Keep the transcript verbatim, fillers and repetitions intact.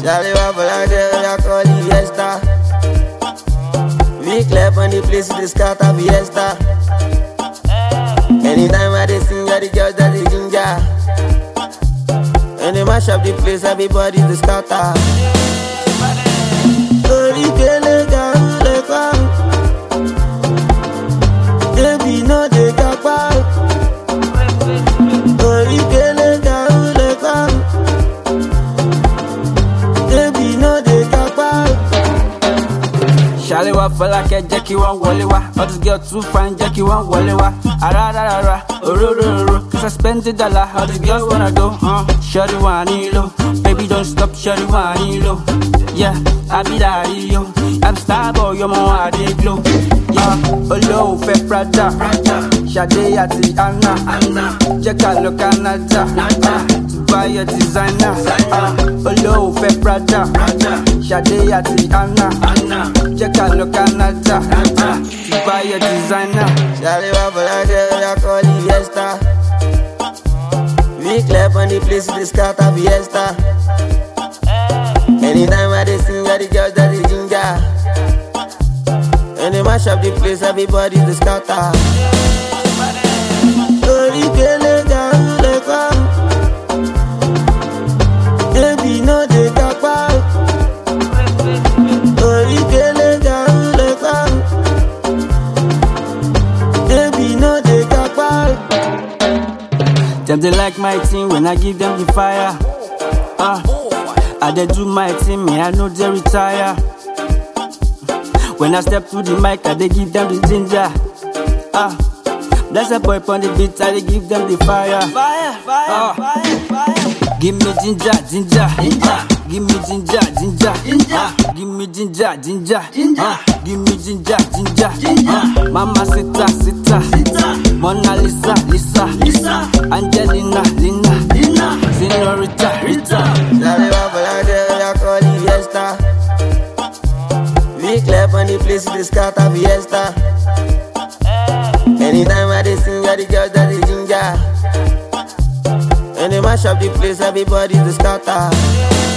Charlie Wapple like they call it fiesta. We clap on the place, they scatter fiesta. Anytime I they sing, all the girls that they ginger. And they mash up the place, everybody they scatter. Tori kele garule kwa, baby no dey kakwa. Tori kele garule kwa, baby no dey kakwa. Charlie Wapple like Jackie one wole wa. All these girls too fine, Jackie one wole wa. Ara ra ra ra, oro ro ro. Cause I spend the dollar, all these girls wanna go. Uh, Shorty want low, baby don't stop, Shorty want low. Yeah, I be daddy yo. I'm star boy, you're my body glow. Yeah, hello, Fe Prada. Shade ati Anna, Anna. Jeka lo Canada, to buy a designer. Hello, Fe Prada. Shade ati Anna, Anna. Jeka lo Canada, to buy a designer. Charlie Wapple like they call it fiesta. We clap on the place, they scatter fiesta. Anytime I they sing, all the girls that they ginger. And they mash up the place, everybody they scatter. Tori kele garule kwa, baby no dey kakwa. Tori kele garule kwa, baby no dey kakwa. Them they like my team when I give them the fire. Ah, uh, I they do my team, me I know they retire. When I step to the mic, I they give them the ginger. Ah, uh, that's a boy on the beat, I they give them the fire. Fire, fire, uh, fire, fire. Give me ginger, ginger, ginger. Give me ginger, ginger, ginger. Uh, give me ginger, ginger, ginger. Uh, give me ginger, ginger, ginger. Uh, Mama sita, sita, sita. Mona Lisa, Lisa, Lisa. Angelina, Lina, Lina. Senorita, Rita. Charlie Wapple like they call it fiesta. We clap on the place, they scatter fiesta. Anytime I they sing, all the girls that they ginger. And they mash up the place, everybody they scatter.